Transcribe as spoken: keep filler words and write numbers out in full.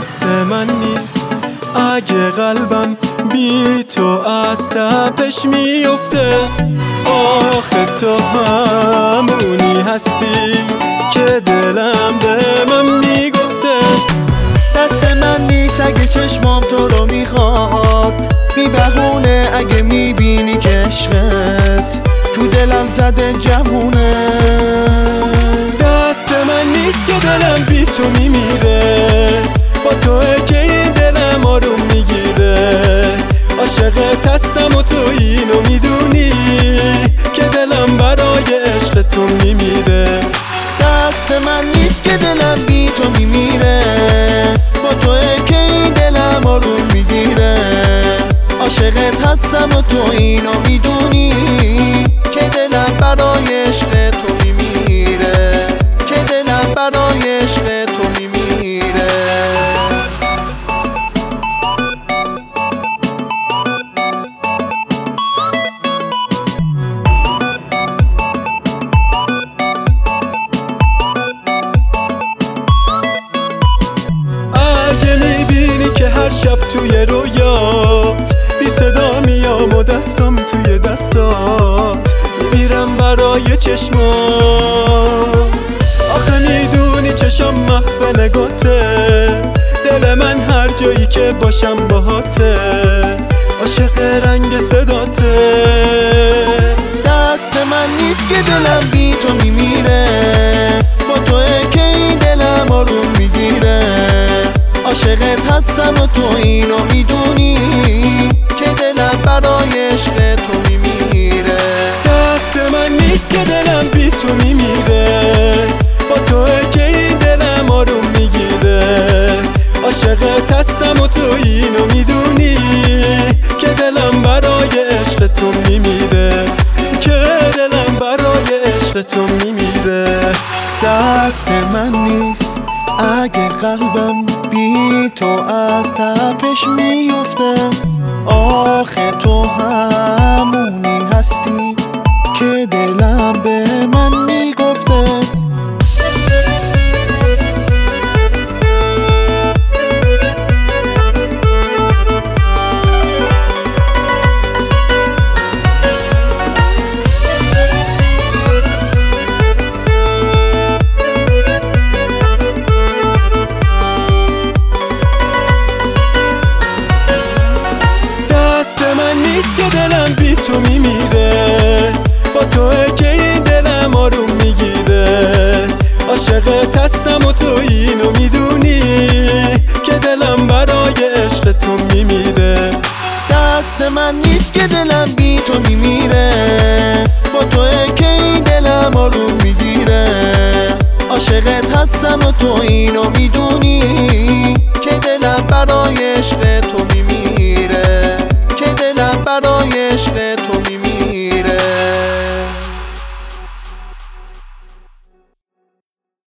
دست من نیست اگه قلبم بی تو از تپش میفته. آخه تو همونی هستی که دلم به من میگفته. دست من نیست اگه چشمام تو رو میخواد، بی بهونه اگه میبینی که عشقت تو دلم زده جوونه. دست من نیست که دلم بی تو میمیره، با توه که این دلم آروم میگیره. عاشقت هستم و تو اینو میدونی که دلم برای عشق تو میمیره. دست من نیست که دلم بی تو میمیره، با توه که این دلم آروم میگیره. عاشقت هستم و تو اینو میدونی که دلم برای عشق تو میمیره، که دلم برای عشق تو میمیره. اگه میبینی که هر شب توی رویات بی صدا میام و دستم توی دستات میرم برای چشمات. آخه میدونی چشم محو نگاته، دل من هر جایی که باشم باهاته. عاشق رنگ صداته. دست من نیست که دلم بی تو میمیره، با توه که این دلم آروم میگیره. عاشقت هستم و تو اینو میدونی که دلم برای عشق تو میمیره. دست من نیست که دلم بی تو میمیره، با توه که این دلم آروم میگیره. عاشقت هستم و تو اینو میدونی که دلم برای عشق تو میمیره، که دلم برای عشق تو میمیره. دست من نیست اگه قلبم بی تو از تپش میفته. آخه تو همونی هستی که دلم به من میگفته. دست من نیست که دلم بی تو میمیره، با توه که این دلم آروم میگیره. عاشقت هستم و تو اینو میدونی که دلم برای عشق تو میمیره. دست من نیست که دلم بی تو میمیره، با توه که این دلم آروم میگیره. عاشقت هستم و تو اینو میدونی که دلم برای عشق تو میمیره.